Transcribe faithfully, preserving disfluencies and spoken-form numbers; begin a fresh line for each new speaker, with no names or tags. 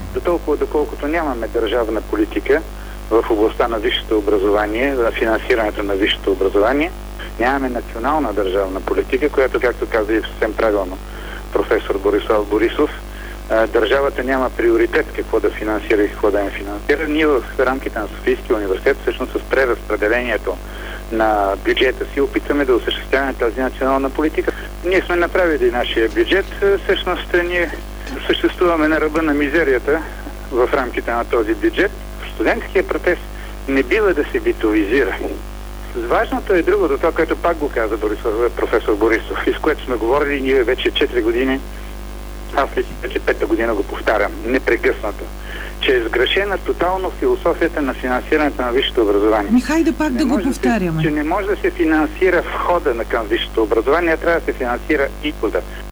До толкова, доколкото нямаме държавна политика в областта на висшето образование, на финансирането на висшето образование, нямаме национална държавна политика, която, както каза и съвсем правилно професор Борислав Борисов, държавата няма приоритет какво да финансира и какво да не финансира. Ние в рамките на Софийския университет, всъщност с преразпределението на бюджета си, опитваме да осъществяваме тази национална политика. Ние сме направили нашия бюджет. Всъщност ние съществуваме на ръба на мизерията в рамките на този бюджет. Студентският протест не бива да се битовизира. Важното е другото, това, което пак го каза Борисов, професор Борисов, и с което сме говорили ние вече четири години, аз вече пета година го повтарям, непрекъснато, че е сгрешена тотално философията на финансирането на висшето образование.
Ми хайде пак да го повтаряме.
Че не може да се финансира входа на към висшето образование, а трябва да се финансира изхода.